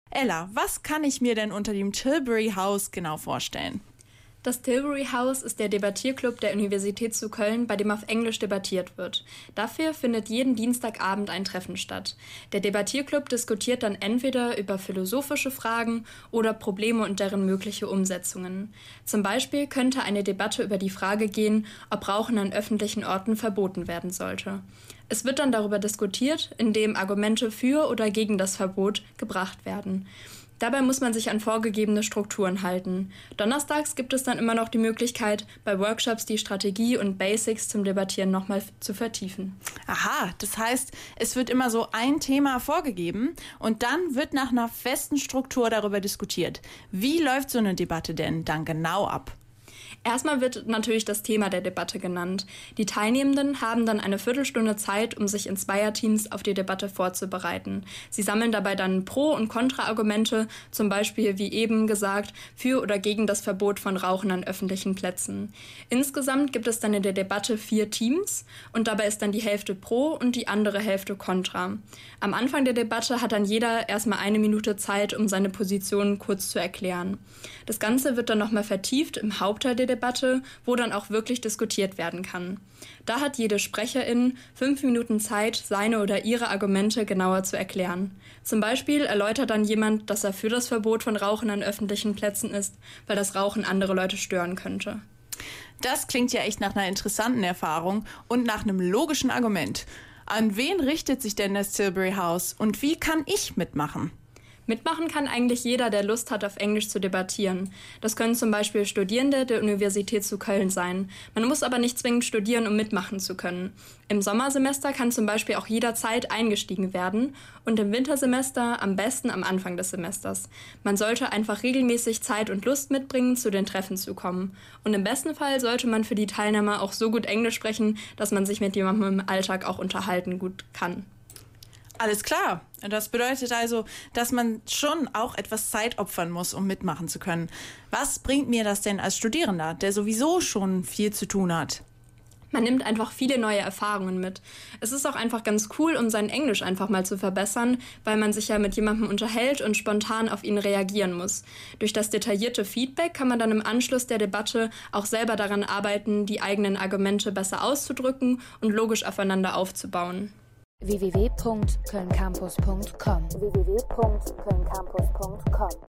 Ella, was kann ich mir denn unter dem Tilbury House genau vorstellen? Das Tilbury House ist der Debattierclub der Universität zu Köln, bei dem auf Englisch debattiert wird. Dafür findet jeden Dienstagabend ein Treffen statt. Der Debattierclub diskutiert dann entweder über philosophische Fragen oder Probleme und deren mögliche Umsetzungen. Zum Beispiel könnte eine Debatte über die Frage gehen, ob Rauchen an öffentlichen Orten verboten werden sollte. Es wird dann darüber diskutiert, indem Argumente für oder gegen das Verbot gebracht werden. Dabei muss man sich an vorgegebene Strukturen halten. Donnerstags gibt es dann immer noch die Möglichkeit, bei Workshops die Strategie und Basics zum Debattieren nochmal zu vertiefen. Aha, das heißt, es wird immer so ein Thema vorgegeben und dann wird nach einer festen Struktur darüber diskutiert. Wie läuft so eine Debatte denn dann genau ab? Erstmal wird natürlich das Thema der Debatte genannt. Die Teilnehmenden haben dann eine Viertelstunde Zeit, um sich in Zweierteams auf die Debatte vorzubereiten. Sie sammeln dabei dann Pro- und Kontraargumente, zum Beispiel, wie eben gesagt, für oder gegen das Verbot von Rauchen an öffentlichen Plätzen. Insgesamt gibt es dann in der Debatte 4 Teams und dabei ist dann die Hälfte Pro und die andere Hälfte Kontra. Am Anfang der Debatte hat dann jeder erstmal 1 Minute Zeit, um seine Position kurz zu erklären. Das Ganze wird dann nochmal vertieft im Hauptteil der Debatte, wo dann auch wirklich diskutiert werden kann. Da hat jede Sprecherin 5 Minuten Zeit, seine oder ihre Argumente genauer zu erklären. Zum Beispiel erläutert dann jemand, dass er für das Verbot von Rauchen an öffentlichen Plätzen ist, weil das Rauchen andere Leute stören könnte. Das klingt ja echt nach einer interessanten Erfahrung und nach einem logischen Argument. An wen richtet sich denn das Tilbury House und wie kann ich mitmachen? Mitmachen kann eigentlich jeder, der Lust hat, auf Englisch zu debattieren. Das können zum Beispiel Studierende der Universität zu Köln sein. Man muss aber nicht zwingend studieren, um mitmachen zu können. Im Sommersemester kann zum Beispiel auch jederzeit eingestiegen werden und im Wintersemester am besten am Anfang des Semesters. Man sollte einfach regelmäßig Zeit und Lust mitbringen, zu den Treffen zu kommen. Und im besten Fall sollte man für die Teilnehmer auch so gut Englisch sprechen, dass man sich mit jemandem im Alltag auch unterhalten gut kann. Alles klar. Das bedeutet also, dass man schon auch etwas Zeit opfern muss, um mitmachen zu können. Was bringt mir das denn als Studierender, der sowieso schon viel zu tun hat? Man nimmt einfach viele neue Erfahrungen mit. Es ist auch einfach ganz cool, um sein Englisch einfach mal zu verbessern, weil man sich ja mit jemandem unterhält und spontan auf ihn reagieren muss. Durch das detaillierte Feedback kann man dann im Anschluss der Debatte auch selber daran arbeiten, die eigenen Argumente besser auszudrücken und logisch aufeinander aufzubauen. www.kölncampus.com